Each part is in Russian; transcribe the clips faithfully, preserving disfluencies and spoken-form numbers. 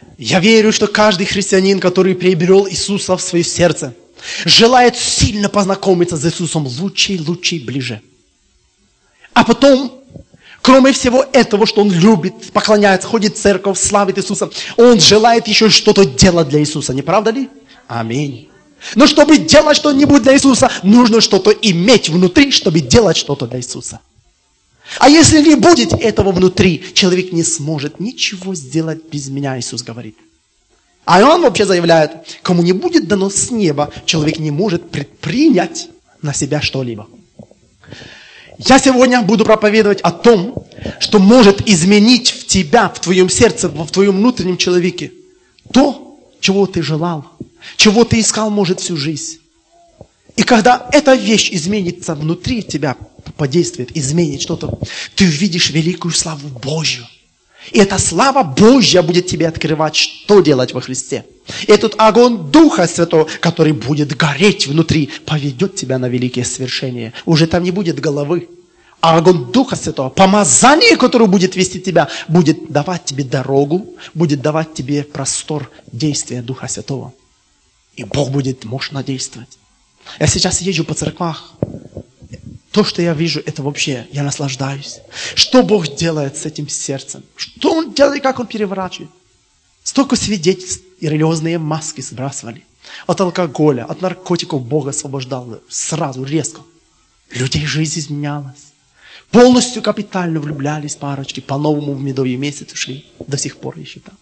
Я верю, что каждый христианин, который приобрел Иисуса в свое сердце, желает сильно познакомиться с Иисусом лучше, лучше и ближе. А потом, кроме всего этого, что он любит, поклоняется, ходит в церковь, славит Иисуса, он желает еще что-то делать для Иисуса. Не правда ли? Аминь. Но чтобы делать что-нибудь для Иисуса, нужно что-то иметь внутри, чтобы делать что-то для Иисуса. А если не будет этого внутри, человек не сможет ничего сделать без меня, Иисус говорит. А он вообще заявляет, кому не будет дано с неба, человек не может предпринять на себя что-либо. Я сегодня буду проповедовать о том, что может изменить в тебя, в твоем сердце, в твоем внутреннем человеке то, чего ты желал, чего ты искал, может, всю жизнь. И когда эта вещь изменится внутри тебя, подействует, изменит что-то, ты увидишь великую славу Божью. И эта слава Божья будет тебе открывать, что делать во Христе. И этот огонь Духа Святого, который будет гореть внутри, поведет тебя на великие свершения. Уже там не будет головы, а огонь Духа Святого, помазание, которое будет вести тебя, будет давать тебе дорогу, будет давать тебе простор действия Духа Святого. И Бог будет мощно действовать. Я сейчас езжу по церквах. То, что я вижу, это вообще, я наслаждаюсь. Что Бог делает с этим сердцем? Что Он делает, как Он переворачивает? Столько свидетельств и религиозные маски сбрасывали. От алкоголя, от наркотиков Бог освобождал сразу, резко. Людей жизнь изменялась. Полностью капитально влюблялись парочки, по-новому в медовый месяц ушли. До сих пор еще там.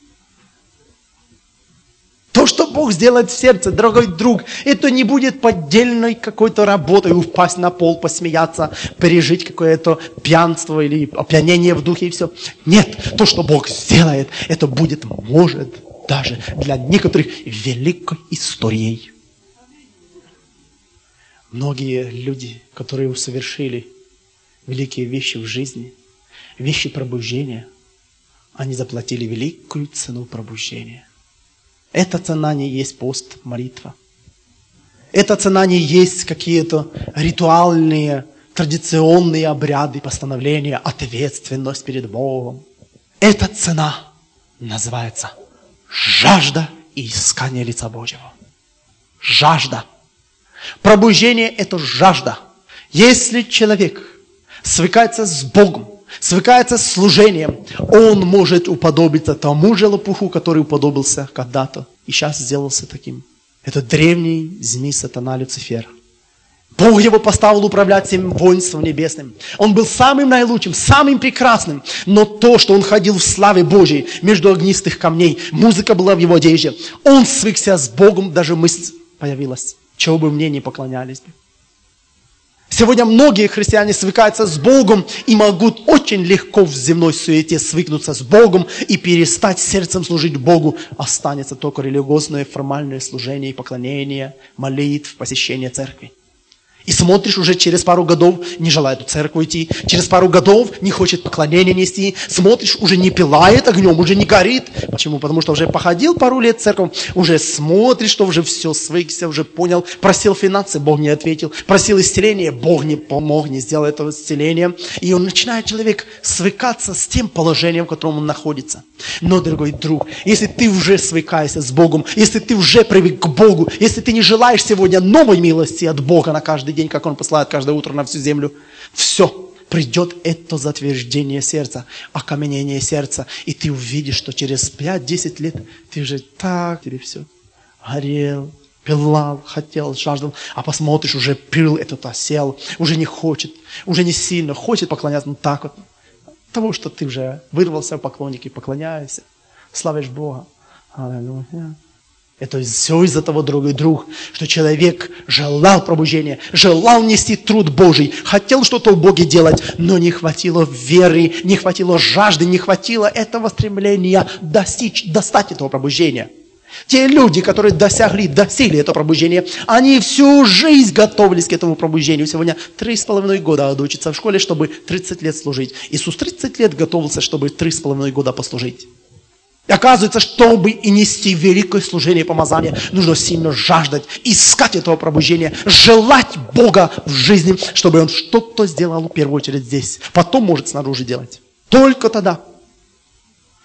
То, что Бог сделает в сердце, дорогой друг, это не будет поддельной какой-то работой, упасть на пол, посмеяться, пережить какое-то пьянство или опьянение в духе и все. Нет, то, что Бог сделает, это будет, может, даже для некоторых великой историей. Многие люди, которые совершили великие вещи в жизни, вещи пробуждения, они заплатили великую цену пробуждения. Эта цена не есть пост, молитва. Эта цена не есть какие-то ритуальные, традиционные обряды, постановления, ответственность перед Богом. Эта цена называется жажда и искание лица Божьего. Жажда. Пробуждение – это жажда. Если человек свыкается с Богом, свыкается с служением, он может уподобиться тому же лопуху, который уподобился когда-то и сейчас сделался таким. Это древний змей сатана Люцифер. Бог его поставил управлять всем воинством небесным. Он был самым наилучшим, самым прекрасным. Но то, что он ходил в славе Божьей между огнистых камней, музыка была в его одежде. Он свыкся с Богом, даже мысль появилась, чего бы мне не поклонялись бы. Сегодня многие христиане свыкаются с Богом и могут очень легко в земной суете свыкнуться с Богом и перестать сердцем служить Богу. Останется только религиозное формальное служение и поклонение, молитв, посещение церкви. И смотришь, уже через пару годов не желает в церковь идти, через пару годов не хочет поклонения нести, смотришь, уже не пылает огнем, уже не горит. Почему? Потому что уже походил пару лет в церковь, уже смотришь, что уже все свыкся, уже понял, просил финансы, Бог не ответил, просил исцеления, Бог не помог, не сделал этого исцеления. И он начинает, человек, свыкаться с тем положением, в котором он находится. Но, дорогой друг, если ты уже свыкаешься с Богом, если ты уже привык к Богу, если ты не желаешь сегодня новой милости от Бога на каждый день, как Он посылает каждое утро на всю землю, все, придет это затверждение сердца, окаменение сердца, и ты увидишь, что через пять-десять лет ты уже так, тебе все горел, пылал, хотел, жаждал, а посмотришь, уже пыл этот осел, уже не хочет, уже не сильно хочет поклоняться, ну так вот, того, что ты уже вырвался в поклонники, поклоняешься, славишь Бога. Аллилуйя. Это все из-за того, дорогой друг, что человек желал пробуждения, желал нести труд Божий, хотел что-то в Боге делать, но не хватило веры, не хватило жажды, не хватило этого стремления достичь, достать этого пробуждения. Те люди, которые досягли, достигли этого пробуждения, они всю жизнь готовились к этому пробуждению. Сегодня три с половиной года учатся в школе, чтобы тридцать лет служить. Иисус тридцать лет готовился, чтобы три с половиной года послужить. И оказывается, чтобы и нести великое служение и помазание, нужно сильно жаждать, искать этого пробуждения, желать Бога в жизни, чтобы Он что-то сделал в первую очередь здесь. Потом может снаружи делать. Только тогда.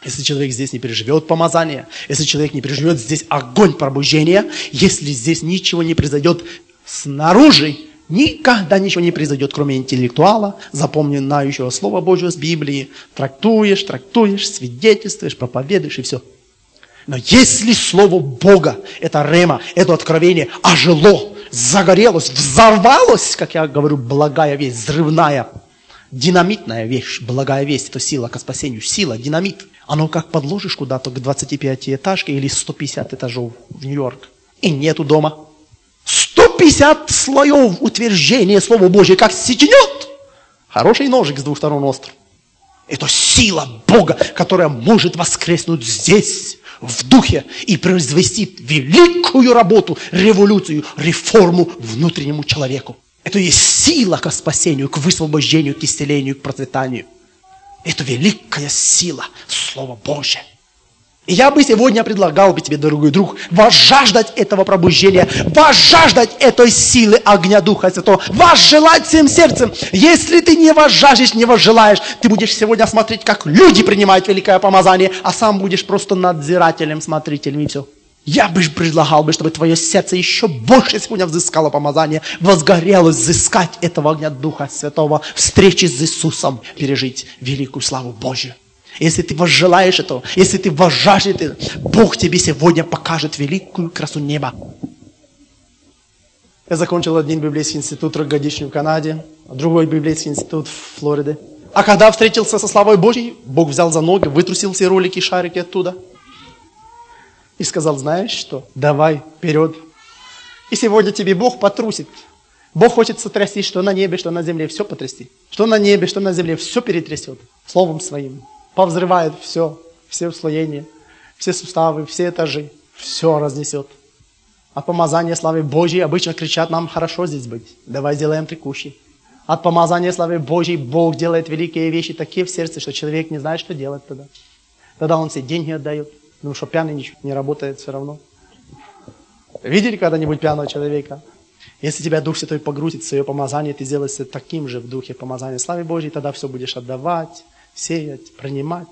Если человек здесь не переживет помазание, если человек не переживет здесь огонь пробуждения, если здесь ничего не произойдет снаружи, никогда ничего не произойдет, кроме интеллектуала, запоминающего Слово Божье с Библии. Трактуешь, трактуешь, свидетельствуешь, проповедуешь и все. Но если Слово Бога, это рема, это откровение ожило, загорелось, взорвалось, как я говорю, благая весть, взрывная, динамитная вещь, благая весть, это сила к спасению, сила, динамит. Оно как подложишь куда-то к двадцати пяти этажке или сто пятьдесят этажов в Нью-Йорк, и нету дома. сто пятьдесят слоев утверждения Слова Божьего, как сеченет. Хороший ножик с двух сторон острый. Это сила Бога, которая может воскреснуть здесь, в духе, и произвести великую работу, революцию, реформу внутреннему человеку. Это есть сила к спасению, к высвобождению, к исцелению, к процветанию. Это великая сила Слова Божьего. И я бы сегодня предлагал бы тебе, дорогой друг, возжаждать этого пробуждения, возжаждать этой силы огня Духа Святого, возжелать всем сердцем. Если ты не возжаждешь, не возжелаешь, ты будешь сегодня смотреть, как люди принимают великое помазание, а сам будешь просто надзирателем, смотрителем и все. Я бы предлагал, бы, чтобы твое сердце еще больше сегодня взыскало помазание, возгорелось взыскать этого огня Духа Святого, встречи с Иисусом, пережить великую славу Божью. Если ты возжелаешь этого, если ты возжаждешь это, Бог тебе сегодня покажет великую красу неба. Я закончил один библейский институт трехгодичный в Канаде, другой библейский институт в Флориде. А когда встретился со славой Божьей, Бог взял за ноги, вытрусил все ролики, шарики оттуда. И сказал, знаешь что, давай вперед. И сегодня тебе Бог потрусит. Бог хочет сотрясти, что на небе, что на земле, все потрясти. Что на небе, что на земле, все перетрясет Словом Своим. Повзрывает все, все услоения, все суставы, все этажи. Все разнесет. От помазания славы Божьей обычно кричат нам, хорошо здесь быть. Давай сделаем текущий. От помазания славы Божьей Бог делает великие вещи такие в сердце, что человек не знает, что делать тогда. Тогда он все деньги отдает. Потому что пьяный ничего не работает все равно. Видели когда-нибудь пьяного человека? Если тебя Дух Святой погрузит в свое помазание, ты сделаешься таким же в духе помазания славы Божьей, тогда все будешь отдавать, сеять, принимать.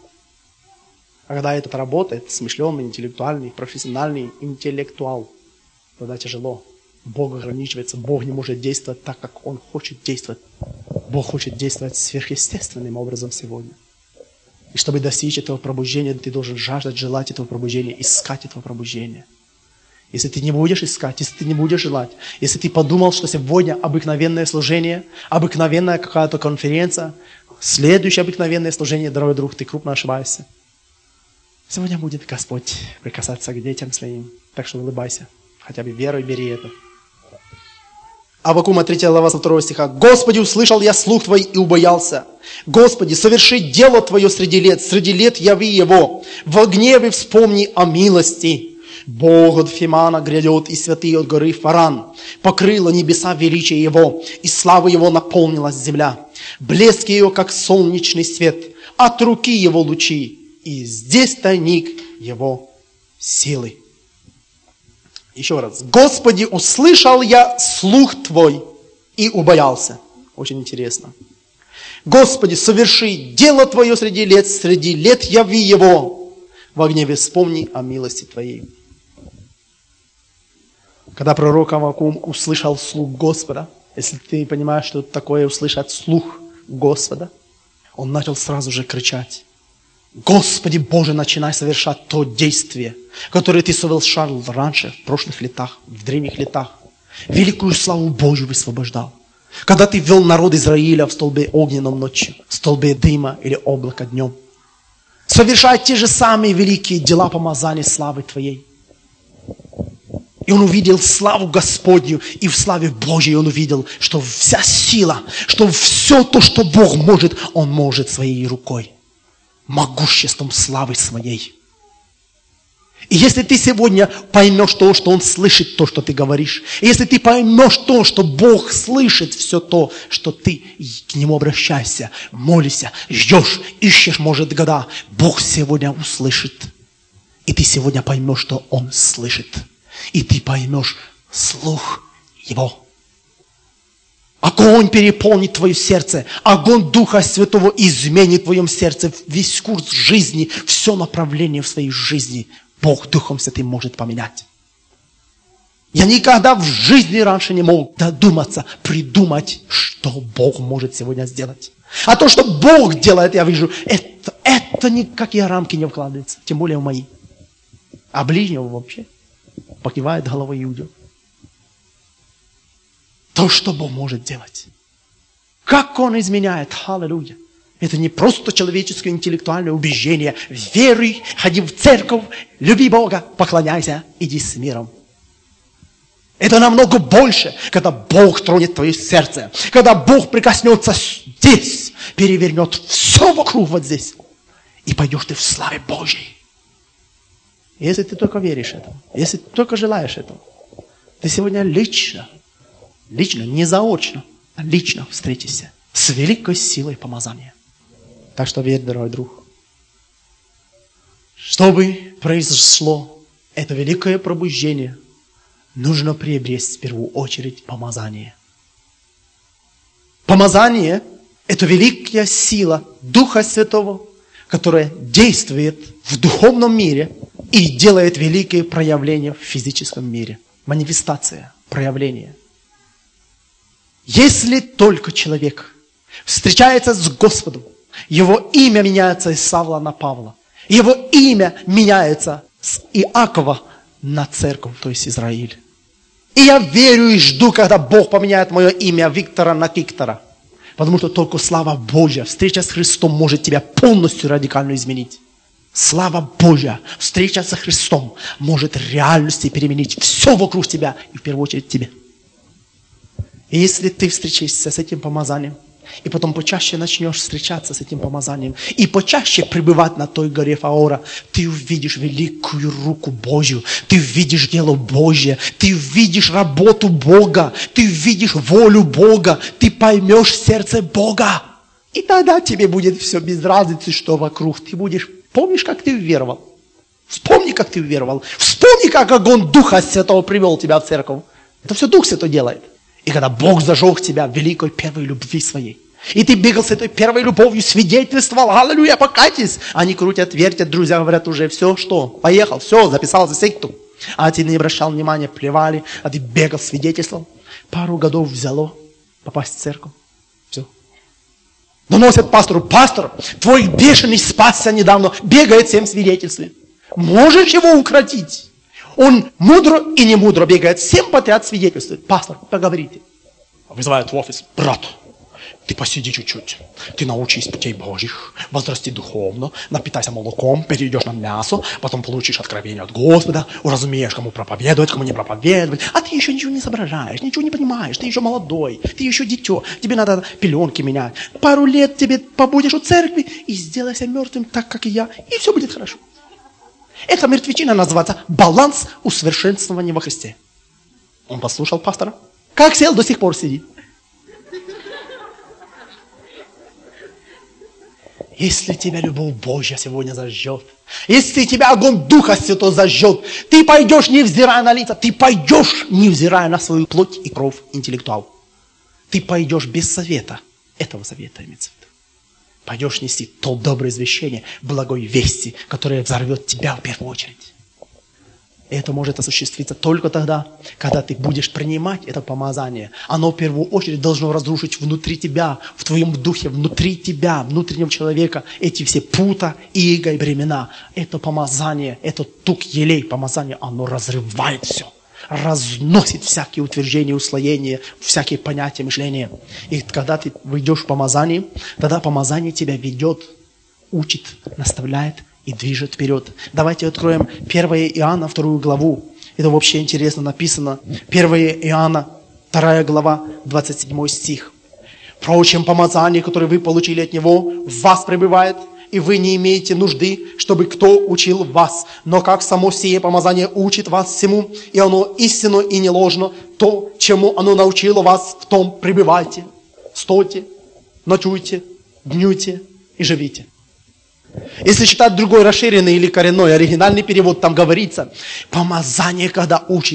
А когда это работает, смышленый, интеллектуальный, профессиональный интеллектуал, тогда тяжело. Бог ограничивается, Бог не может действовать так, как Он хочет действовать. Бог хочет действовать сверхъестественным образом сегодня. И чтобы достичь этого пробуждения, ты должен жаждать, желать этого пробуждения, искать этого пробуждения. Если ты не будешь искать, если ты не будешь желать, если ты подумал, что сегодня обыкновенное служение, обыкновенная какая-то конференция, следующее обыкновенное служение, дорогой друг, ты крупно ошибаешься. Сегодня будет Господь прикасаться к детям своим, так что улыбайся, хотя бы верой бери это. Аввакума третья глава со второго стиха. «Господи, услышал я слух Твой и убоялся. Господи, соверши дело Твое среди лет, среди лет яви его. Во гневе вспомни о милости. Бог от Фимана грядет, и святый от горы Фаран. Покрыло небеса величие Его, и слава Его наполнилась земля. Блеск Ее, как солнечный свет, от руки Его лучи, и здесь тайник Его силы». Еще раз. «Господи, услышал я слух Твой и убоялся». Очень интересно. «Господи, соверши дело Твое среди лет, среди лет яви его. Во гневе вспомни о милости Твоей». Когда пророк Аввакум услышал слух Господа, если ты понимаешь, что такое услышать слух Господа, он начал сразу же кричать: «Господи Боже, начинай совершать то действие, которое Ты совершал раньше, в прошлых летах, в древних летах. Великую славу Божью высвобождал. Когда Ты ввел народ Израиля в столбе огненном ночью, в столбе дыма или облака днем. Совершай те же самые великие дела помазания славы Твоей». И он увидел славу Господню, и в славе Божьей он увидел, что вся сила, что все то, что Бог может, Он может своей рукой. Могуществом славы своей. И если ты сегодня поймешь то, что Он слышит то, что ты говоришь, и если ты поймешь то, что Бог слышит все то, что ты к Нему обращаешься, молишься, ждешь, ищешь, может, года, Бог сегодня услышит. И ты сегодня поймешь, что Он слышит. И ты поймешь слух Его. Огонь переполнит твое сердце. Огонь Духа Святого изменит в твоем сердце весь курс жизни, все направление в своей жизни. Бог Духом Святым может поменять. Я никогда в жизни раньше не мог додуматься, придумать, что Бог может сегодня сделать. А то, что Бог делает, я вижу, это, это никакие рамки не вкладывается, тем более в мои. А ближнего вообще покивает головой и уйдет. То, что Бог может делать. Как Он изменяет. Аллилуйя. Это не просто человеческое интеллектуальное убеждение. Веруй, ходи в церковь, люби Бога, поклоняйся, иди с миром. Это намного больше, когда Бог тронет твое сердце. Когда Бог прикоснется здесь, перевернет все вокруг вот здесь. И пойдешь ты в славе Божьей. Если ты только веришь этому, если ты только желаешь этого, ты сегодня лично, лично, не заочно, а лично встретишься с великой силой помазания. Так что верь, дорогой друг. Чтобы произошло это великое пробуждение, нужно приобрести в первую очередь помазание. Помазание – это великая сила Духа Святого, которая действует в духовном мире и делает великие проявления в физическом мире. Манифестация, проявление. Если только человек встречается с Господом, его имя меняется из Савла на Павла. Его имя меняется с Иакова на церковь, то есть Израиль. И я верю и жду, когда Бог поменяет мое имя Виктора на Киктора. Потому что только слава Божья, встреча с Христом может тебя полностью радикально изменить. Слава Божья, встреча со Христом может реальности переменить все вокруг тебя и в первую очередь тебе. И если ты встречаешься с этим помазанием, и потом почаще начнешь встречаться с этим помазанием, и почаще пребывать на той горе Фаора, ты увидишь великую руку Божью, ты увидишь дело Божье, ты увидишь работу Бога, ты увидишь волю Бога, ты поймешь сердце Бога. И тогда тебе будет все без разницы, что вокруг. Ты будешь, помнишь, как ты уверовал? Вспомни, как ты уверовал. Вспомни, как огонь Духа Святого привел тебя в церковь. Это все Дух Святой делает. И когда Бог зажег тебя в великой первой любви своей, и ты бегал с этой первой любовью, свидетельствовал, аллилуйя, покайтесь. Они крутят, вертят, друзья говорят уже, все, что, поехал, все, записался в секту. А ты не обращал внимания, плевали, а ты бегал, свидетельствовал. Пару годов взяло попасть в церковь. Все. Доносят пастору, пастор, твой бешеный спасся недавно, бегает, всем свидетельствует. Можешь его укротить? Он мудро и не мудро бегает, всем подряд свидетельствует. Пастор, поговорите. Вызывают в офис, брат, ты посиди чуть-чуть, ты научись путей Божьих, возрасти духовно, напитайся молоком, перейдешь на мясо, потом получишь откровение от Господа, уразумеешь, кому проповедовать, кому не проповедовать. А ты еще ничего не соображаешь, ничего не понимаешь, ты еще молодой, ты еще дитё, тебе надо пеленки менять. Пару лет тебе побудешь у церкви и сделайся мертвым так, как и я, и все будет хорошо. Эта мертвечина называется баланс усовершенствования во Христе. Он послушал пастора. Как сел, до сих пор сидит. Если тебя любовь Божья сегодня зажжет, если тебя огонь Духа Святого зажжет, ты пойдешь, невзирая на лица, ты пойдешь, невзирая на свою плоть и кровь, интеллектуал. Ты пойдешь без совета. Этого совета имеется в виду. Пойдешь нести то доброе извещение, благой вести, которое взорвет тебя в первую очередь. И это может осуществиться только тогда, когда ты будешь принимать это помазание. Оно в первую очередь должно разрушить внутри тебя, в твоем духе, внутри тебя, внутреннего человека, эти все пута, иго и бремена. Это помазание, это тук елей, помазание, оно разрывает все. Разносит всякие утверждения, услоения, всякие понятия, мышления. И когда ты выйдешь в помазание, тогда помазание тебя ведет, учит, наставляет и движет вперед. Давайте откроем первое Иоанна, вторую главу. Это вообще интересно написано. первое Иоанна, вторая глава, двадцать седьмой стих. «Впрочем, помазание, которое вы получили от Него, в вас пребывает, и вы не имеете нужды, чтобы кто учил вас. Но как само сие помазание учит вас всему, и оно истинно и не ложно, то, чему оно научило вас, в том пребывайте. Стойте, ночуйте, днюйте и живите». Если читать другой расширенный или коренной, оригинальный перевод, там говорится, помазание, когда учит,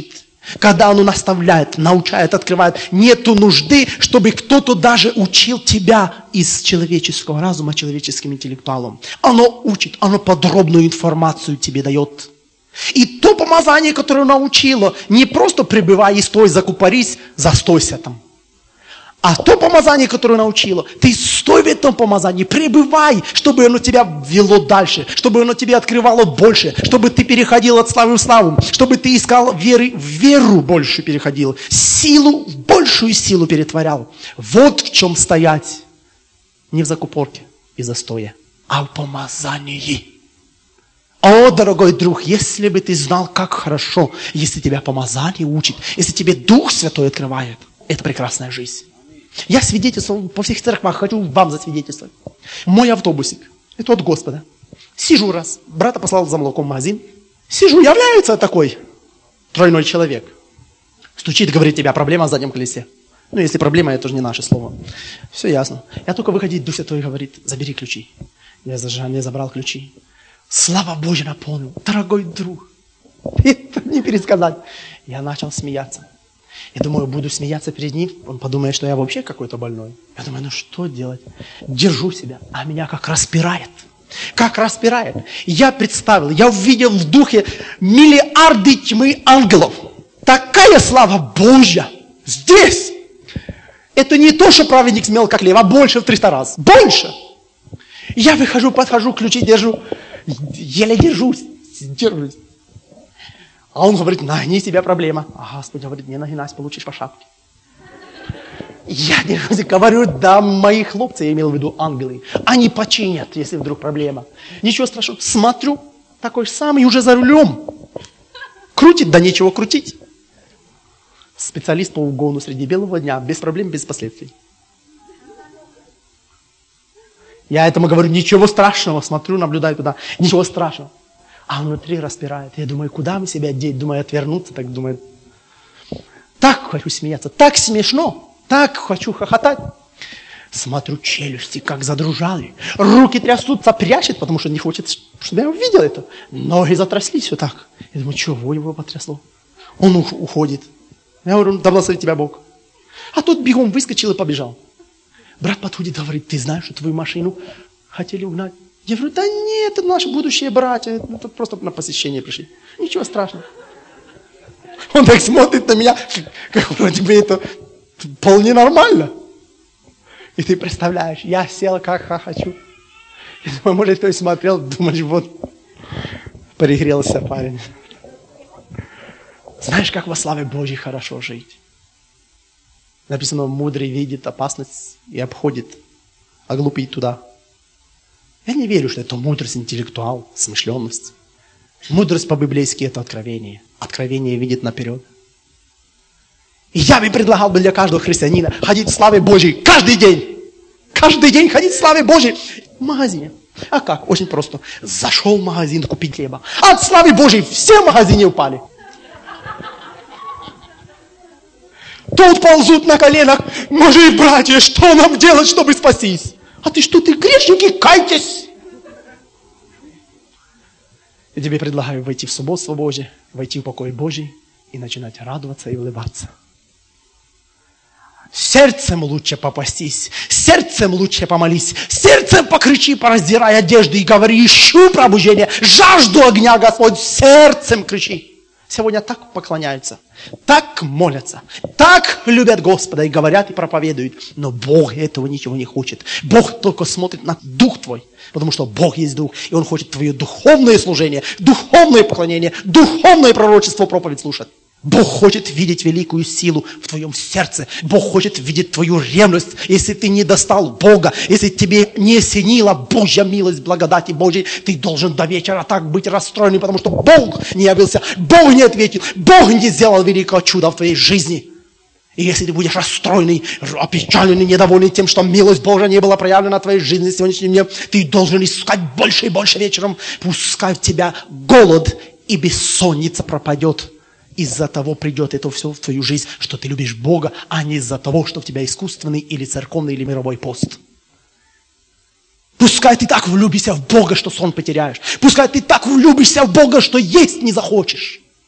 Когда оно наставляет, научает, открывает, нету нужды, чтобы кто-то даже учил тебя из человеческого разума, человеческим интеллектуалом. Оно учит, оно подробную информацию тебе дает. И то помазание, которое научило, не просто пребывай и стой, закупорись, застойся там. А то помазание, которое научило, ты стой в этом помазании, пребывай, чтобы оно тебя вело дальше, чтобы оно тебе открывало больше, чтобы ты переходил от славы в славу, чтобы ты искал веры в веру больше переходил, силу в большую силу перетворял. Вот в чем стоять. Не в закупорке и застое, а в помазании. О, дорогой друг, если бы ты знал, как хорошо, если тебя помазание учит, если тебе Дух Святой открывает, это прекрасная жизнь. Я свидетельствовал по всех церквах, хочу вам засвидетельствовать. Мой автобусик, это от Господа. Сижу раз, брата послал за молоком в магазин. Сижу, является такой тройной человек. Стучит, говорит, тебя проблема в заднем колесе. Ну, если проблема, это же не наше слово. Все ясно. Я только выходить, Дух Святой говорит, забери ключи. Я зажал, я забрал ключи. Слава Божья наполнил. Дорогой друг, это не пересказать. Я начал смеяться. Я думаю, буду смеяться перед ним, он подумает, что я вообще какой-то больной. Я думаю, ну что делать? Держу себя, а меня как распирает. Как распирает. Я представил, я увидел в духе миллиарды тьмы ангелов. Такая слава Божья здесь. Это не то, что праведник смел как лев, а больше в триста раз. Больше. Я выхожу, подхожу, ключи держу. Еле держусь. Держусь. А он говорит, нагни себя проблема. А Господь говорит, не нагинайся, получишь по шапке. Я держусь и говорю, да, мои хлопцы, я имел в виду ангелы, они починят, если вдруг проблема. Ничего страшного. Смотрю, такой самый уже за рулем. Крутит, да нечего крутить. Специалист по угону среди белого дня, без проблем, без последствий. Я этому говорю, ничего страшного, смотрю, наблюдаю туда, ничего страшного. А внутри распирает. Я думаю, куда мы себя деть? Думаю, отвернуться. Так думаю, так хочу смеяться, так смешно, так хочу хохотать. Смотрю, челюсти как задрожали. Руки трясутся, прячет, потому что не хочет, чтобы я увидел это. Ноги затряслись вот так. Я думаю, чего его потрясло? Он уходит. Я говорю, да благослови тебя Бог. А тот бегом выскочил и побежал. Брат подходит, говорит, ты знаешь, что твою машину хотели угнать? Я говорю, да нет, это наши будущие братья, это просто на посещение пришли. Ничего страшного. Он так смотрит на меня, как вроде бы это вполне нормально. И ты представляешь, я сел как хочу. Я думаю, может, кто-то смотрел, думаешь, вот перегрелся парень. Знаешь, как во славе Божьей хорошо жить? Написано, мудрый видит опасность и обходит, а глупый туда. Я не верю, что это мудрость, интеллектуал, смышленность. Мудрость по-библейски – это откровение. Откровение видит наперед. И я бы предлагал бы для каждого христианина ходить в славе Божьей каждый день. Каждый день ходить в славе Божьей в магазине. А как? Очень просто. Зашел в магазин купить хлеба. От славы Божьей все в магазине упали. Тут ползут на коленах. Может, братья, что нам делать, чтобы спастись? А ты что, ты грешники, кайтесь! Я тебе предлагаю войти в субботство Божие, войти в покой Божий и начинать радоваться и улыбаться. Сердцем лучше попастись, сердцем лучше помолись, сердцем покричи, пораздирай одежды и говори, ищу пробуждения, жажду огня, Господь, сердцем кричи. Сегодня так поклоняются, так молятся, так любят Господа и говорят и проповедуют. Но Бог этого ничего не хочет. Бог только смотрит на дух твой, потому что Бог есть дух, и Он хочет твое духовное служение, духовное поклонение, духовное пророчество, проповедь слушать. Бог хочет видеть великую силу в твоем сердце. Бог хочет видеть твою ревность. Если ты не достал Бога, если тебе не осенила Божья милость, благодати Божьей, ты должен до вечера так быть расстроенным, потому что Бог не явился, Бог не ответил, Бог не сделал великого чуда в твоей жизни. И если ты будешь расстроенный, опечаленный, недовольный тем, что милость Божья не была проявлена в твоей жизни сегодняшнем дне, ты должен искать больше и больше вечером. Пускай в тебя голод и бессонница пропадет. Из-за того придет это все в твою жизнь, что ты любишь Бога, а не из-за того, что в тебя искусственный или церковный или мировой пост. Пускай ты так влюбишься в Бога, что сон потеряешь. Пускай ты так влюбишься в Бога, что есть не захочешь.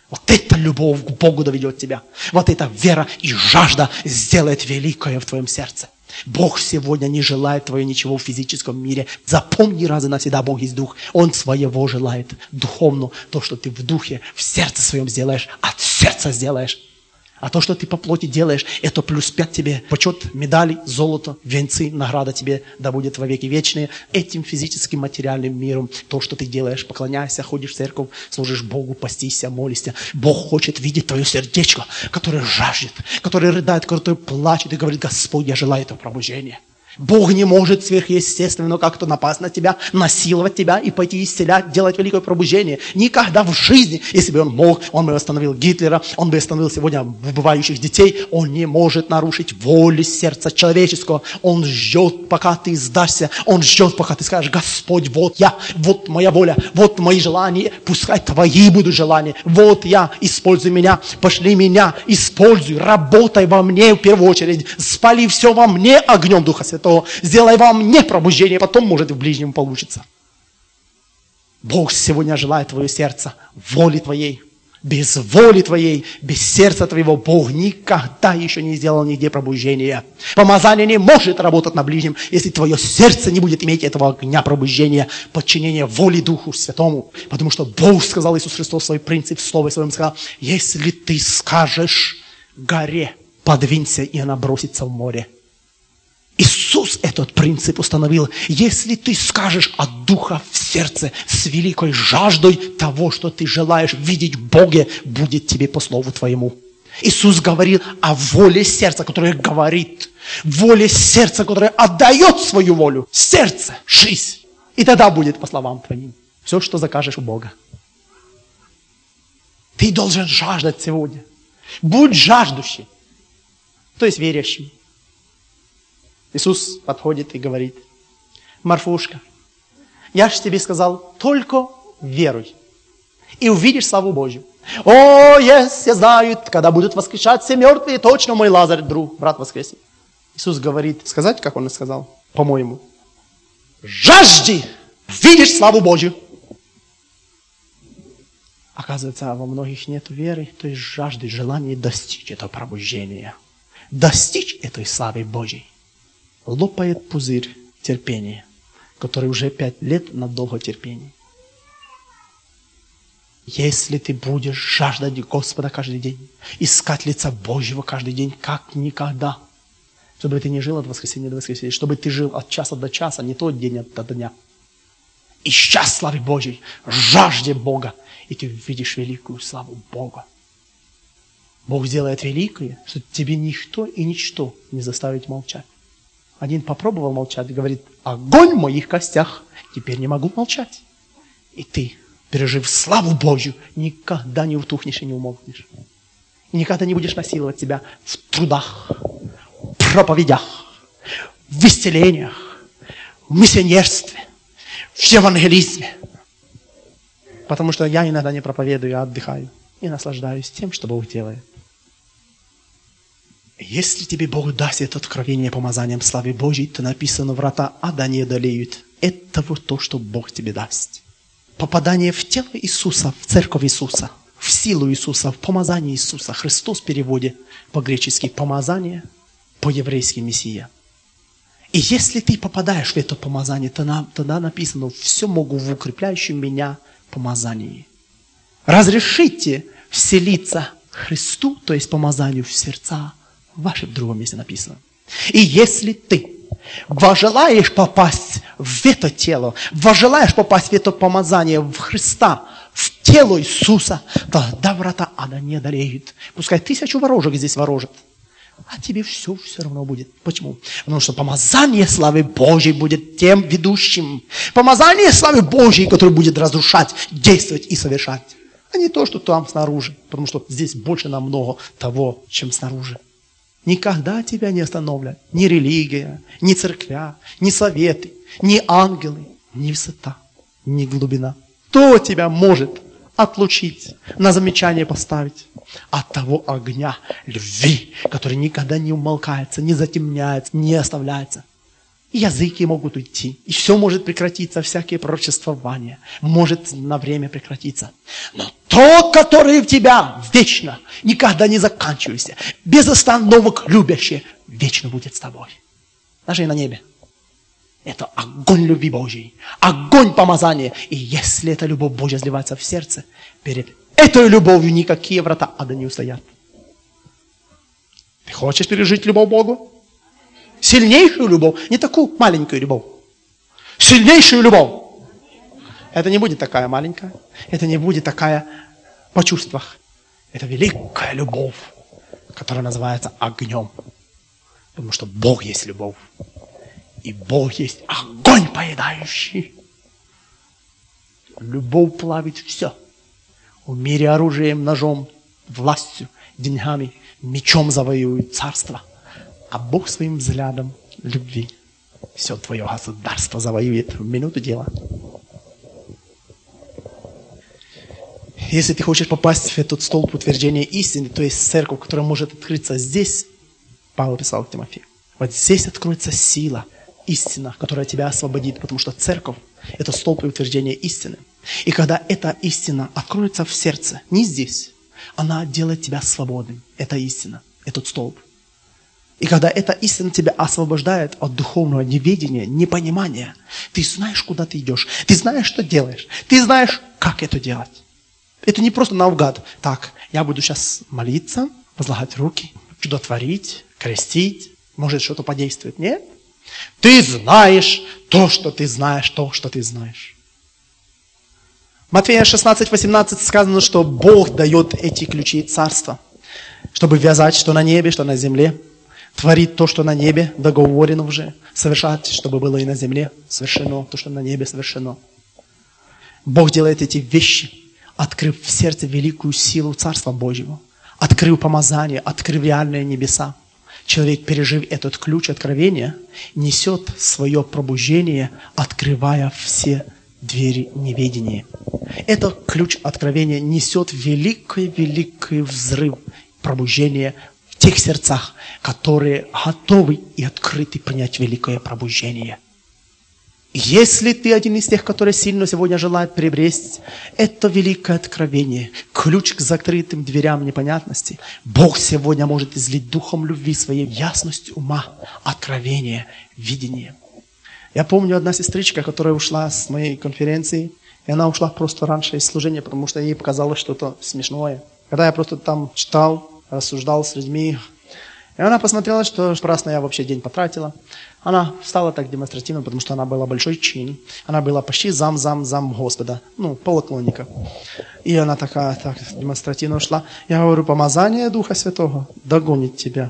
Вот эта любовь к Богу доведет тебя. Вот эта вера и жажда сделает великое в твоем сердце. Бог сегодня не желает твоего ничего в физическом мире. Запомни раз и навсегда, Бог есть Дух. Он своего желает духовно. То, что ты в духе, в сердце своем сделаешь, от сердца сделаешь. А то, что ты по плоти делаешь, это плюс пять тебе. Почет, медали, золото, венцы, награда тебе да будет во веки вечные. Этим физическим материальным миром, то, что ты делаешь, поклоняйся, ходишь в церковь, служишь Богу, постишься, молишься. Бог хочет видеть твое сердечко, которое жаждет, которое рыдает, которое плачет и говорит: Господь, я желаю этого пробуждения. Бог не может сверхъестественно как-то напасть на тебя, насиловать тебя и пойти исцелять, делать великое пробуждение. Никогда в жизни, если бы он мог, он бы остановил Гитлера, он бы остановил сегодня убывающих детей. Он не может нарушить воли сердца человеческого. Он ждет, пока ты сдашься. Он ждет, пока ты скажешь: Господь, вот я, вот моя воля, вот мои желания, пускай твои будут желания. Вот я, используй меня, пошли меня, используй, работай во мне в первую очередь, спали все во мне огнем Духа Святого. Сделай во мне пробуждение, потом, может, в ближнем получится. Бог сегодня желает твое сердце, воли твоей. Без воли твоей, без сердца твоего Бог никогда еще не сделал нигде пробуждения. Помазание не может работать на ближнем, если твое сердце не будет иметь этого огня пробуждения, подчинения воли Духу Святому. Потому что Бог сказал, Иисус Христос, свой принцип в Слове Своем сказал: если ты скажешь горе, подвинься, и она бросится в море. Иисус этот принцип установил. Если ты скажешь от Духа в сердце с великой жаждой того, что ты желаешь видеть в Боге, будет тебе по слову твоему. Иисус говорил о воле сердца, которое говорит. Воле сердца, которое отдает свою волю. Сердце, жизнь. И тогда будет по словам твоим все, что закажешь у Бога. Ты должен жаждать сегодня. Будь жаждущий. То есть верящим. Иисус подходит и говорит: Марфушка, я же тебе сказал, только веруй, и увидишь славу Божью. О, yes, я знаю, когда будут воскрешать все мертвые, точно мой Лазарь, друг, брат, воскреснет. Иисус говорит, сказать, как он сказал, по-моему: жажди, видишь славу Божью. Оказывается, во многих нет веры, то есть жажды, желания достичь этого пробуждения, достичь этой славы Божьей. Лопает пузырь терпения, который уже пять лет на долготерпении. Если ты будешь жаждать Господа каждый день, искать лица Божьего каждый день, как никогда, чтобы ты не жил от воскресенья до воскресенья, чтобы ты жил от часа до часа, не то день от дня. Ища славы Божьей, жажде Бога, и ты видишь великую славу Бога. Бог сделает великое, что тебе никто и ничто не заставит молчать. Один попробовал молчать и говорит: огонь в моих костях, теперь не могу молчать. И ты, пережив славу Божью, никогда не утухнешь и не умолкнешь. И никогда не будешь насиловать себя в трудах, в проповедях, в исцелениях, в миссионерстве, в евангелизме. Потому что я иногда не проповедую, а отдыхаю и наслаждаюсь тем, что Бог делает. Если тебе Бог даст это откровение помазанием славы Божьей, то написано: врата ада не одолеют. Это вот то, что Бог тебе даст. Попадание в тело Иисуса, в церковь Иисуса, в силу Иисуса, в помазание Иисуса. Христос в переводе по-гречески помазание, по-еврейски Мессия. И если ты попадаешь в это помазание, то нам, тогда написано: все могу в укрепляющем меня помазании. Разрешите вселиться Христу, то есть помазанию в сердца ваши, в другом месте написано. И если ты вожелаешь попасть в это тело, вожелаешь попасть в это помазание в Христа, в тело Иисуса, тогда врата ада не одолеют. Пускай тысячу ворожек здесь ворожат, а тебе все все равно будет. Почему? Потому что помазание славы Божьей будет тем ведущим. Помазание славы Божьей, которое будет разрушать, действовать и совершать. А не то, что там снаружи. Потому что здесь больше намного того, чем снаружи. Никогда тебя не остановят ни религия, ни церквя, ни советы, ни ангелы, ни высота, ни глубина. Кто тебя может отлучить, на замечание поставить от того огня любви, который никогда не умолкается, не затемняется, не оставляется? И языки могут уйти. И все может прекратиться, всякие пророчествования. Может на время прекратиться. Но тот, который в тебя вечно, никогда не заканчиваешься, без остановок любящий, вечно будет с тобой. Даже и на небе. Это огонь любви Божьей. Огонь помазания. И если эта любовь Божья сливается в сердце, перед этой любовью никакие врата ада не устоят. Ты хочешь пережить любовь Богу? Сильнейшую любовь. Не такую маленькую любовь. Сильнейшую любовь. Это не будет такая маленькая. Это не будет такая по чувствах. Это великая любовь, которая называется огнем. Потому что Бог есть любовь. И Бог есть огонь поедающий. Любовь плавит все. В мире оружием, ножом, властью, деньгами, мечом завоюет царство. А Бог своим взглядом любви все твое государство завоюет в минуту дела. Если ты хочешь попасть в этот столб утверждения истины, то есть церковь, которая может открыться здесь, Павел писал к Тимофею, вот здесь откроется сила, истина, которая тебя освободит, потому что церковь – это столб утверждения истины. И когда эта истина откроется в сердце, не здесь, она делает тебя свободным. Это истина, этот столб. И когда эта истина тебя освобождает от духовного неведения, непонимания, ты знаешь, куда ты идешь, ты знаешь, что делаешь, ты знаешь, как это делать. Это не просто наугад. Так, я буду сейчас молиться, возлагать руки, чудотворить, крестить, может что-то подействует. Нет. Ты знаешь то, что ты знаешь, то, что ты знаешь. Матфея шестнадцать восемнадцать сказано, что Бог дает эти ключи царства, чтобы вязать, что на небе, что на земле, творить то, что на небе, договорено уже, совершать, чтобы было и на земле совершено, то, что на небе совершено. Бог делает эти вещи, открыв в сердце великую силу Царства Божьего, открыв помазание, открыв реальные небеса. Человек, пережив этот ключ откровения, несет свое пробуждение, открывая все двери неведения. Этот ключ откровения несет великий-великий взрыв пробуждения в тех сердцах, которые готовы и открыты принять великое пробуждение. Если ты один из тех, которые сильно сегодня желают приобрести это великое откровение, ключ к закрытым дверям непонятности, Бог сегодня может излить духом любви своей ясностью ума, откровения, видения. Я помню одна сестричка, которая ушла с моей конференции, и она ушла просто раньше из служения, потому что ей показалось что-то смешное. Когда я просто там читал, рассуждал с людьми, и она посмотрела, что напрасно я вообще день потратила. Она встала так демонстративно, потому что она была большой чин. Она была почти зам-зам-зам Господа, ну, полоклонника. И она такая так демонстративно ушла. Я говорю, помазание Духа Святого догонит тебя.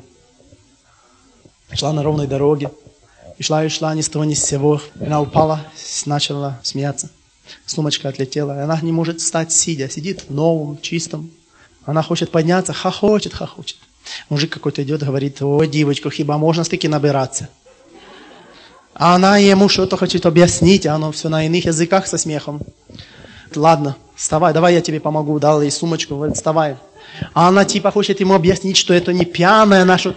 Шла на ровной дороге. И шла, и шла, ни с того, ни с сего. И она упала, начала смеяться. Сумочка отлетела. И она не может встать сидя. Сидит в новом, чистом. Она хочет подняться, хохочет, хохочет. Мужик какой-то идет, говорит, ой, девочка, хиба можно стыки набираться? А она ему что-то хочет объяснить, а оно все на иных языках со смехом. Ладно, вставай, давай я тебе помогу. Дал ей сумочку, говорит, вставай. А она типа хочет ему объяснить, что это не пьяная наша...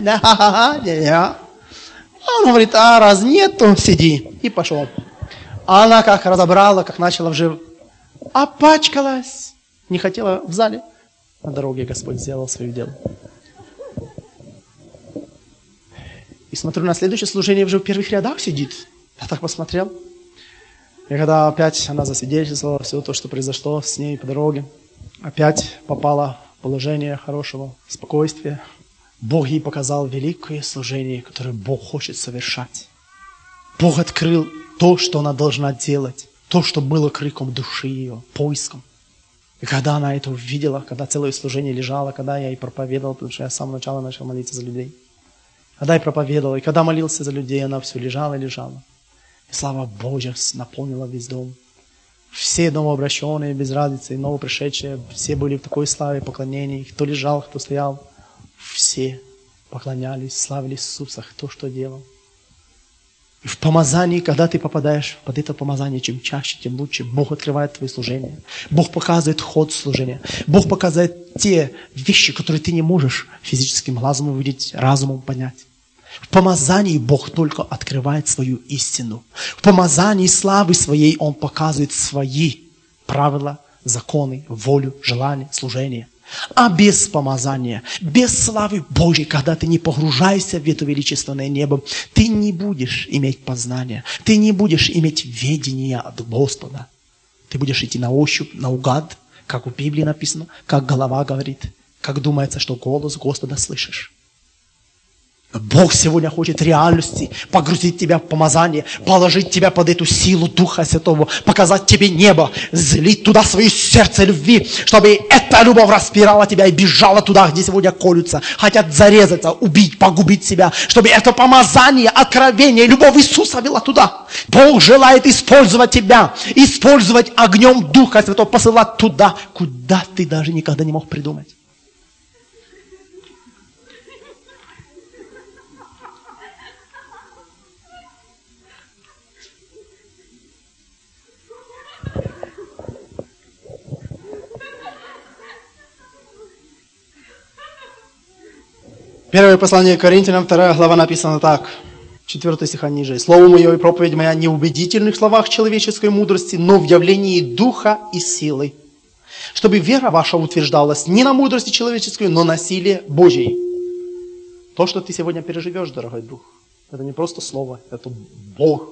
Он говорит, а раз нет, то сиди. И пошел. А она как разобрала, как начала уже... Опачкалась. Не хотела в зале. На дороге Господь сделал свое дело. И смотрю, на следующее служение уже в первых рядах сидит. Я так посмотрел. И когда опять она засвидетельствовала все то, что произошло с ней по дороге, опять попала в положение хорошего спокойствия. Бог ей показал великое служение, которое Бог хочет совершать. Бог открыл то, что она должна делать. То, что было криком души ее, поиском. И когда она это увидела, когда целое служение лежало, когда я ей проповедовал, потому что я с самого начала начал молиться за людей. Когда я проповедовал, и когда молился за людей, она все лежала и лежала. И слава Божья наполнила весь дом. Все новообращенные, без разницы, новопришедшие, все были в такой славе, поклонении. Кто лежал, кто стоял, все поклонялись, славили Иисуса, кто что делал. И в помазании, когда ты попадаешь под это помазание, чем чаще, тем лучше. Бог открывает твое служение. Бог показывает ход служения. Бог показывает те вещи, которые ты не можешь физическим глазом увидеть, разумом понять. В помазании Бог только открывает свою истину. В помазании славы своей Он показывает свои правила, законы, волю, желания, служение. А без помазания, без славы Божьей, когда ты не погружаешься в это величественное небо, ты не будешь иметь познания, ты не будешь иметь ведения от Господа. Ты будешь идти на ощупь, наугад, как в Библии написано, как голова говорит, как думается, что голос Господа слышишь. Бог сегодня хочет реальности, погрузить тебя в помазание, положить тебя под эту силу Духа Святого, показать тебе небо, злить туда свое сердце любви, чтобы эта любовь распирала тебя и бежала туда, где сегодня колются, хотят зарезаться, убить, погубить себя, чтобы это помазание, откровение, любовь Иисуса вела туда. Бог желает использовать тебя, использовать огнем Духа Святого, посылать туда, куда ты даже никогда не мог придумать. Первое послание к Коринфянам, вторая глава, написано так, четвёртый стиха ниже. «Слово мое и проповедь моя не в убедительных словах человеческой мудрости, но в явлении духа и силы, чтобы вера ваша утверждалась не на мудрости человеческой, но на силе Божьей». То, что ты сегодня переживешь, дорогой друг, это не просто слово, это Бог.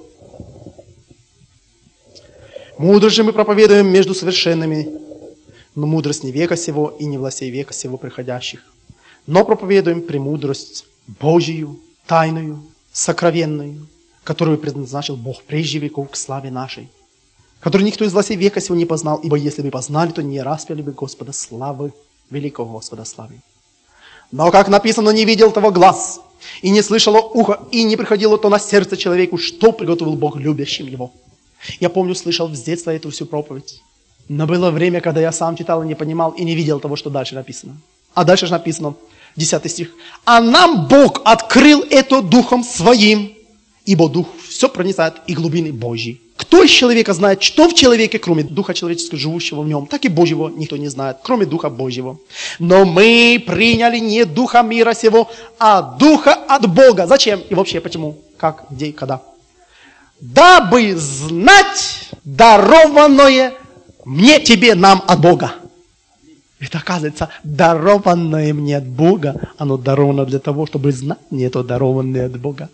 «Мудрость же мы проповедуем между совершенными, но мудрость не века сего и не властей века сего приходящих. Но проповедуем премудрость Божию, тайную, сокровенную, которую предназначил Бог прежде веков к славе нашей, которую никто из властей века сего не познал, ибо если бы познали, то не распяли бы Господа славы, великого Господа славы. Но, как написано, не видел того глаз, и не слышало ухо, и не приходило то на сердце человеку, что приготовил Бог любящим его». Я помню, слышал с детства эту всю проповедь. Но было время, когда я сам читал и не понимал, и не видел того, что дальше написано. А дальше же написано, десятый стих. «А нам Бог открыл это Духом Своим, ибо Дух все проницает и глубины Божьи. Кто из человека знает, что в человеке, кроме Духа человеческого, живущего в нем, так и Божьего никто не знает, кроме Духа Божьего. Но мы приняли не Духа мира сего, а Духа от Бога». Зачем? И вообще почему? Как, где, когда? «Дабы знать дарованное мне, тебе, нам от Бога». Это, оказывается, дарованное мне от Бога, оно даровано для того, чтобы знать мне это дарованное от Бога.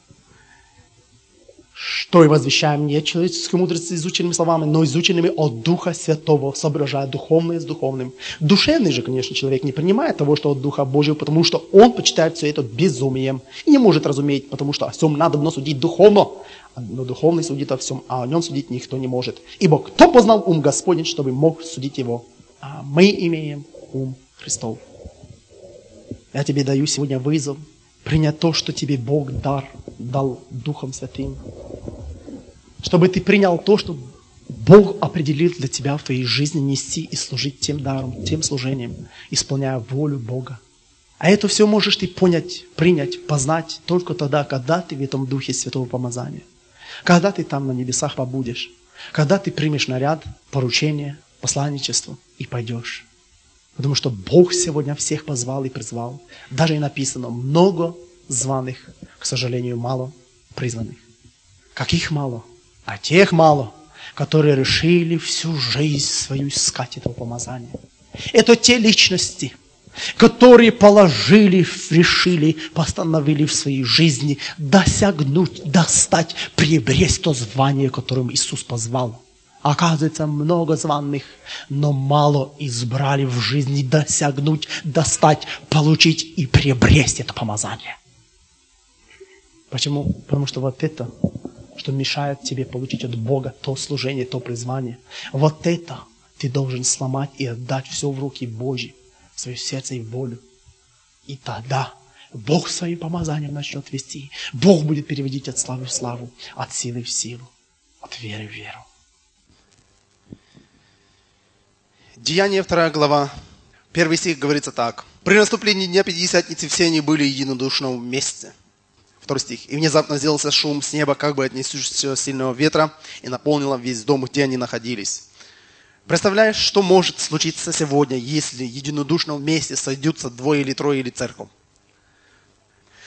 Что и возвещаем не человеческой мудрости изученными словами, но изученными от Духа Святого, соображая духовное с духовным. Душевный же, конечно, человек не принимает того, что от Духа Божьего, потому что он почитает все это безумием и не может разуметь, потому что о всем надо судить духовно. Но духовный судит о всем, а о нем судить никто не может. Ибо кто познал ум Господень, чтобы мог судить его? А мы имеем ум Христов. Я тебе даю сегодня вызов принять то, что тебе Бог дар дал Духом Святым. Чтобы ты принял то, что Бог определил для тебя в твоей жизни нести и служить тем даром, тем служением, исполняя волю Бога. А это все можешь ты понять, принять, познать только тогда, когда ты в этом Духе Святого Помазания. Когда ты там на небесах побудешь. Когда ты примешь наряд, поручение, посланничество и пойдешь. Потому что Бог сегодня всех позвал и призвал. Даже и написано, много званых, к сожалению, мало призванных. Каких мало? А тех мало, которые решили всю жизнь свою искать этого помазания. Это те личности, которые положили, решили, постановили в своей жизни досягнуть, достать, приобрести то звание, которым Иисус позвал. Оказывается, много званых, но мало избрали в жизни досягнуть, достать, получить и приобрести это помазание. Почему? Потому что вот это, что мешает тебе получить от Бога то служение, то призвание, вот это ты должен сломать и отдать все в руки Божьи, в свое сердце и волю. И тогда Бог своим помазанием начнет вести. Бог будет переводить от славы в славу, от силы в силу, от веры в веру. Деяние, вторая глава, первый стих говорится так. «При наступлении Дня Пятидесятницы все они были единодушно вместе». Второй стих. «И внезапно сделался шум с неба, как бы от несущегося сильного ветра, и наполнило весь дом, где они находились». Представляешь, что может случиться сегодня, если единодушно вместе сойдутся двое или трое или церковь?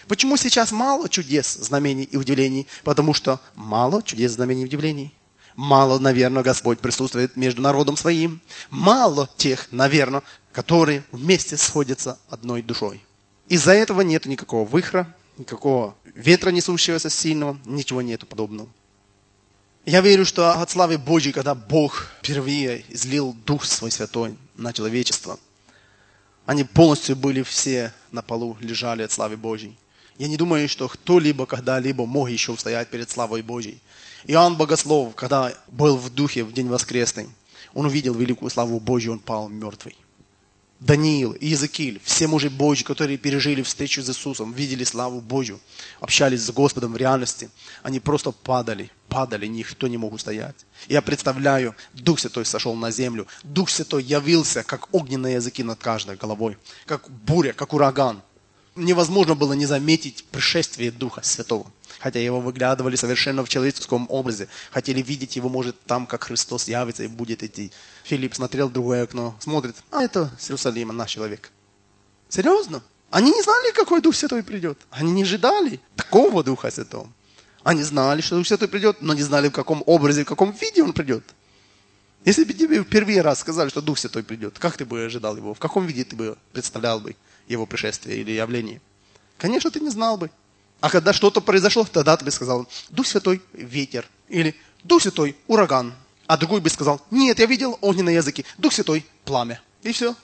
Почему сейчас мало чудес, знамений и удивлений? Потому что мало чудес, знамений и удивлений. Мало, наверное, Господь присутствует между народом своим. Мало тех, наверное, которые вместе сходятся одной душой. Из-за этого нет никакого вихра, никакого ветра несущегося сильного, ничего нету подобного. Я верю, что от славы Божьей, когда Бог впервые излил Дух Свой Святой на человечество, они полностью были все на полу, лежали от славы Божьей. Я не думаю, что кто-либо когда-либо мог еще устоять перед славой Божьей. Иоанн Богослов, когда был в духе в день воскресный, он увидел великую славу Божью, он пал мертвый. Даниил и Иезекииль, все мужи Божьи, которые пережили встречу с Иисусом, видели славу Божью, общались с Господом в реальности, они просто падали, падали, никто не мог устоять. Я представляю, Дух Святой сошел на землю, Дух Святой явился, как огненные языки над каждой головой, как буря, как ураган. Невозможно было не заметить пришествие Духа Святого. Хотя его выглядывали совершенно в человеческом образе. Хотели видеть его, может, там, как Христос явится и будет идти. Филипп смотрел в другое окно, смотрит, а это с Иерусалима наш человек. Серьезно? Они не знали, какой Дух Святой придет. Они не ожидали такого Духа Святого. Они знали, что Дух Святой придет, но не знали, в каком образе, в каком виде он придет. Если бы тебе в первый раз сказали, что Дух Святой придет, как ты бы ожидал его? В каком виде ты бы представлял бы его пришествие или явление? Конечно, ты не знал бы. А когда что-то произошло, тогда ты бы сказал, Дух Святой – ветер. Или Дух Святой – ураган. А другой бы сказал, нет, я видел огненные языки. Дух Святой – пламя. И все.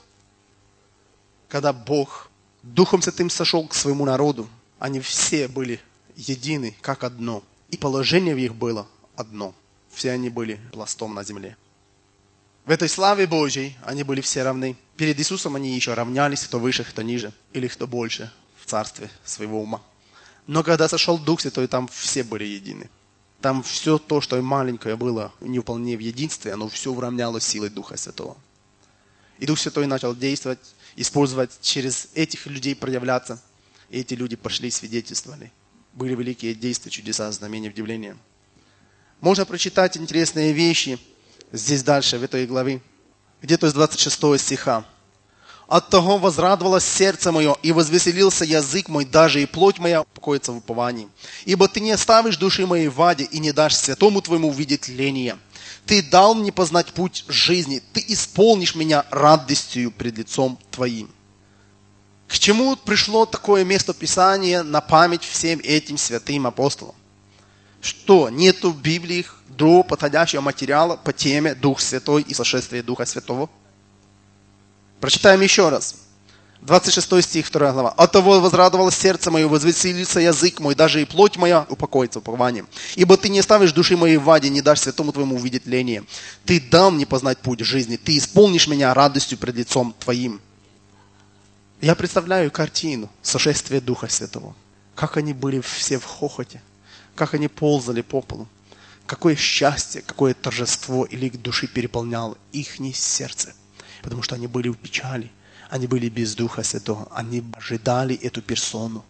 Когда Бог Духом Святым сошел к своему народу, они все были едины, как одно. И положение в них было одно. Все они были пластом на земле. В этой славе Божьей они были все равны. Перед Иисусом они еще равнялись, кто выше, кто ниже, или кто больше в царстве своего ума. Но когда сошел Дух Святой, там все были едины. Там все то, что маленькое было не вполне в единстве, оно все уравнялось силой Духа Святого. И Дух Святой начал действовать, использовать через этих людей проявляться. И эти люди пошли и свидетельствовали. Были великие действия, чудеса, знамения, удивления. Можно прочитать интересные вещи здесь дальше, в этой главе, где-то из двадцать шестого стиха. «Оттого возрадовалось сердце мое, и возвеселился язык мой, даже и плоть моя покоится в уповании. Ибо ты не оставишь души моей в аде, и не дашь святому твоему увидеть тление. Ты дал мне познать путь жизни, ты исполнишь меня радостью пред лицом твоим». К чему пришло такое место Писания на память всем этим святым апостолам? Что, нету в Библии другого подходящего материала по теме Дух Святой и сошествие Духа Святого? Прочитаем еще раз. двадцать шестой стих, вторая глава. «Оттого возрадовалось сердце мое, возвеселился язык мой, даже и плоть моя упокоится упованием. Ибо ты не оставишь души моей в аде, не дашь святому твоему увидеть тление. Ты дал мне познать путь жизни, ты исполнишь меня радостью пред лицом твоим». Я представляю картину сошествия Духа Святого. Как они были все в хохоте, как они ползали по полу. Какое счастье, какое торжество или их души переполняло их сердце. Потому что они были в печали, они были без Духа Святого, они ожидали эту персону.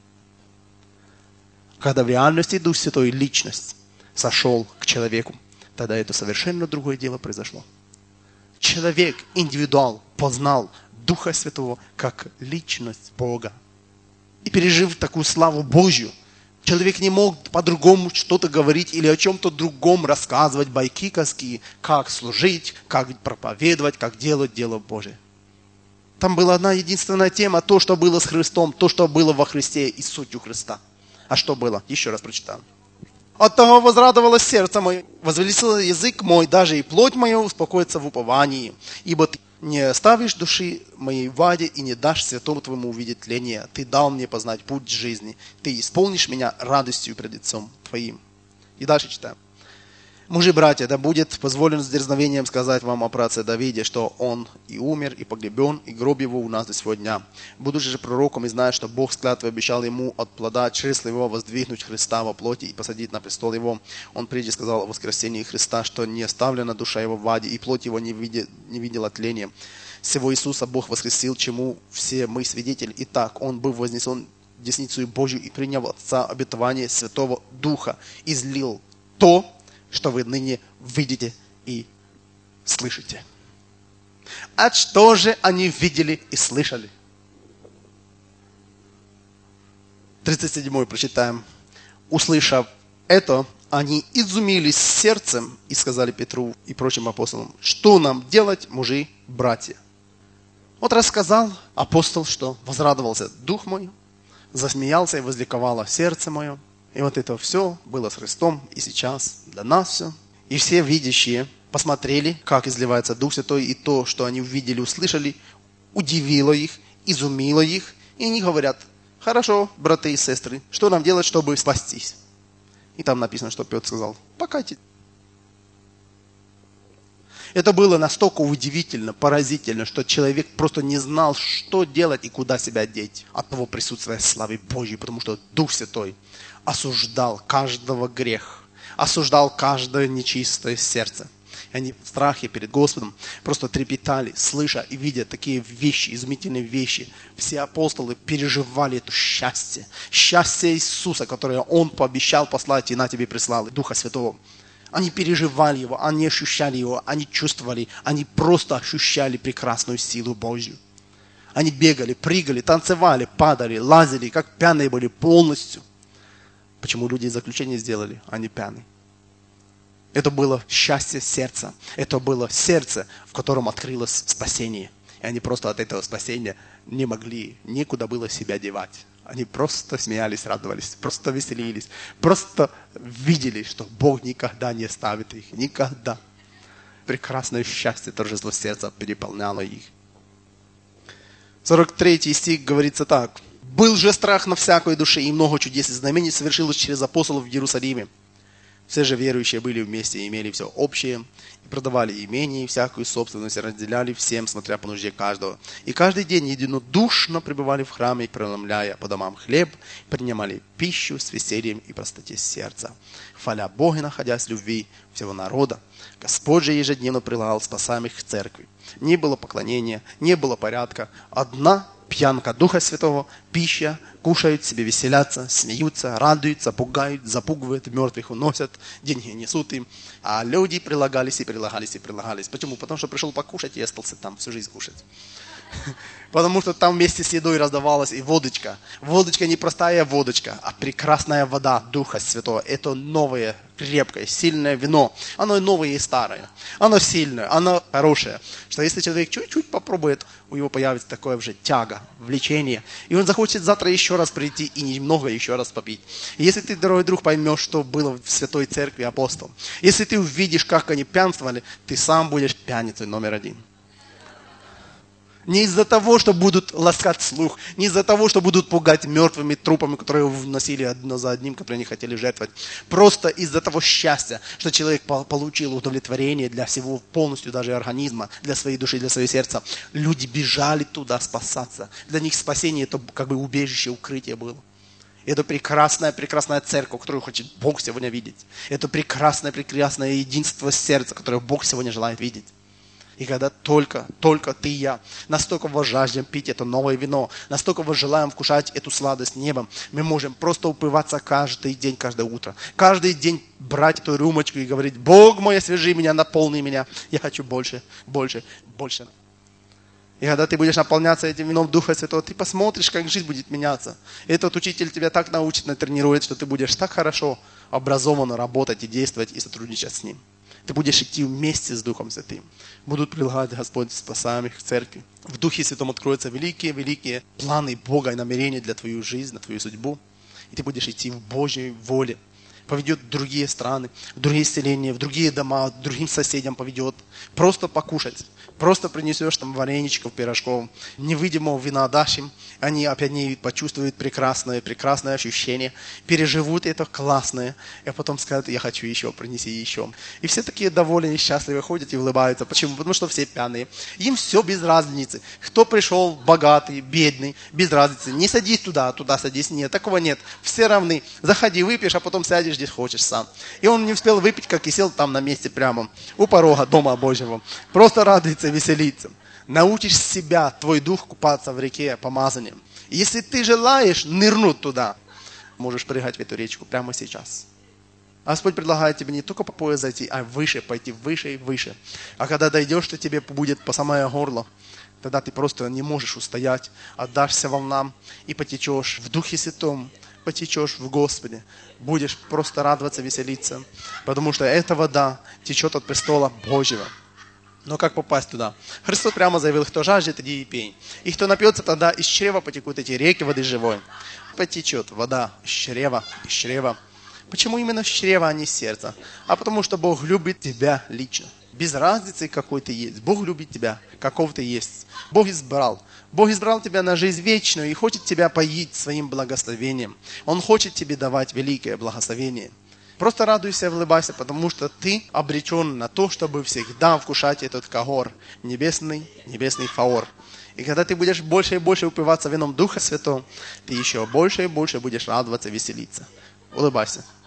Когда в реальности Дух Святой, личность, сошел к человеку, тогда это совершенно другое дело произошло. Человек, индивидуал, познал Духа Святого как личность Бога. И пережив такую славу Божью, человек не мог по-другому что-то говорить или о чем-то другом рассказывать, байки коски, как служить, как проповедовать, как делать дело Божие. Там была одна единственная тема, то, что было с Христом, то, что было во Христе и сутью Христа. А что было? Еще раз прочитаем. «Оттого возрадовалось сердце мое, возвеличился язык мой, даже и плоть моя успокоится в уповании. Ибо ты не оставишь души моей в аде и не дашь святому твоему увидеть тление. Ты дал мне познать путь жизни. Ты исполнишь меня радостью пред лицом твоим». И дальше читаем. «Мужи, братья, да будет позволено с дерзновением сказать вам о праотце Давиде, что он и умер, и погребен, и гроб его у нас до сего дня. Будучи же пророком и зная, что Бог с клятвой обещал ему от плода чресла его воздвигнуть Христа во плоти и посадить на престол его, он прежде сказал о воскресении Христа, что не оставлена душа его в аде, и плоть его не, виде, не видела тления. Сего Иисуса Бог воскресил, чему все мы свидетели. Итак, он был вознесен в десницу Божию и приняв от Отца обетование Святого Духа, излил то, что вы ныне видите и слышите». А что же они видели и слышали? тридцать седьмой прочитаем. Услышав это, они изумились сердцем и сказали Петру и прочим апостолам: что нам делать, мужи, братья? Вот рассказал апостол, что возрадовался дух мой, засмеялся и возликовало сердце мое. И вот это все было с Христом и сейчас для нас все. И все видящие посмотрели, как изливается Дух Святой, и то, что они увидели, услышали, удивило их, изумило их. И они говорят: хорошо, братья и сестры, что нам делать, чтобы спастись? И там написано, что Петр сказал: покайтесь. Это было настолько удивительно, поразительно, что человек просто не знал, что делать и куда себя деть от того присутствия славы Божьей, потому что Дух Святой осуждал каждого греха, осуждал каждое нечистое сердце. И они в страхе перед Господом просто трепетали, слыша и видя такие вещи, изумительные вещи. Все апостолы переживали это счастье. Счастье Иисуса, которое Он пообещал послать, и на тебе прислал, и Духа Святого. Они переживали Его, они ощущали Его, они чувствовали, они просто ощущали прекрасную силу Божью. Они бегали, прыгали, танцевали, падали, лазили, как пьяные были полностью. Почему люди заключение сделали, а не пьяные? Это было счастье сердца. Это было сердце, в котором открылось спасение. И они просто от этого спасения не могли, некуда было себя девать. Они просто смеялись, радовались, просто веселились. Просто видели, что Бог никогда не оставит их. Никогда. Прекрасное счастье, торжество сердца переполняло их. сорок третий стих говорится так. «Был же страх на всякой душе, и много чудес и знамений совершилось через апостолов в Иерусалиме. Все же верующие были вместе и имели все общее, и продавали имение и всякую собственность, и разделяли всем, смотря по нужде каждого. И каждый день единодушно пребывали в храме, преломляя по домам хлеб, принимали пищу с весельем и простоте сердца, хваля Бога, находясь в любви всего народа. Господь же ежедневно прилагал спасаемых к церкви. Не было поклонения, не было порядка. Одна пьянка Духа Святого, пища, кушают, себе веселятся, смеются, радуются, пугают, запугивают, мертвых уносят, деньги несут им. А люди прилагались и прилагались и прилагались. Почему? Потому что пришел покушать и остался там всю жизнь кушать. Потому что там вместе с едой раздавалась и водочка. Водочка не простая водочка, а прекрасная вода Духа Святого. Это новое, крепкое, сильное вино. Оно и новое, и старое. Оно сильное, оно хорошее. Что если человек чуть-чуть попробует, у него появится такое же тяга, влечение. И он захочет завтра еще раз прийти и немного еще раз попить. И если ты, дорогой друг, поймешь, что было в Святой Церкви апостолов, если ты увидишь, как они пьянствовали, ты сам будешь пьяницей номер один. Не из-за того, что будут ласкать слух, не из-за того, что будут пугать мертвыми трупами, которые вносили одно за одним, которые не хотели жертвовать. Просто из-за того счастья, что человек получил удовлетворение для всего, полностью даже организма, для своей души, для своего сердца. Люди бежали туда спасаться. Для них спасение это как бы убежище, укрытие было. Это прекрасная, прекрасная церковь, которую хочет Бог сегодня видеть. Это прекрасное, прекрасное единство сердца, которое Бог сегодня желает видеть. И когда только, только ты и я настолько жаждем пить это новое вино, настолько желаем вкушать эту сладость небом, мы можем просто упиваться каждый день, каждое утро. Каждый день брать эту рюмочку и говорить: Бог мой, освежи меня, наполни меня. Я хочу больше, больше, больше. И когда ты будешь наполняться этим вином Духа Святого, ты посмотришь, как жизнь будет меняться. И этот учитель тебя так научит, натренирует, что ты будешь так хорошо образованно работать и действовать и сотрудничать с ним. Ты будешь идти вместе с Духом Святым. Будут прилагать Господь спасаемых в церкви. В Духе Святом откроются великие-великие планы Бога и намерения для твою жизнь, на твою судьбу. И ты будешь идти в Божьей воле. Поведет в другие страны, в другие селения, в другие дома, другим соседям поведет. Просто покушать. Просто принесешь там вареничков, пирожков. Невидимого вина дашь им. Они опять не почувствуют прекрасное, прекрасное ощущение. Переживут это классное. И потом скажут: я хочу еще, принеси еще. И все такие довольные, счастливые ходят и улыбаются. Почему? Потому что все пьяные. Им все без разницы. Кто пришел богатый, бедный, без разницы. Не садись туда, туда садись. Нет, такого нет. Все равны. Заходи, выпьешь, а потом сядешь здесь хочешь сам. И он не успел выпить, как и сел там на месте прямо у порога Дома Божьего. Просто радуется, веселится. Научишь себя, твой дух, купаться в реке помазанием. И если ты желаешь нырнуть туда, можешь прыгать в эту речку прямо сейчас. Господь предлагает тебе не только по пояс зайти, а выше, пойти выше и выше. А когда дойдешь, то тебе будет по самое горло. Тогда ты просто не можешь устоять, отдашься волнам и потечешь в Духе Святом, потечешь в Господе, будешь просто радоваться, веселиться, потому что эта вода течет от престола Божьего. Но как попасть туда? Христос прямо заявил: кто жаждет, иди и пей. И кто напьется, тогда из чрева потекут эти реки воды живой. Потечет вода из чрева, из чрева. Почему именно из чрева, а не из сердца? А потому что Бог любит тебя лично. Без разницы, какой ты есть. Бог любит тебя, каков ты есть. Бог избрал. Бог избрал тебя на жизнь вечную и хочет тебя поить своим благословением. Он хочет тебе давать великое благословение. Просто радуйся и улыбайся, потому что ты обречен на то, чтобы всегда вкушать этот кагор, небесный, небесный фаор. И когда ты будешь больше и больше упиваться вином Духа Святого, ты еще больше и больше будешь радоваться, веселиться. Улыбайся.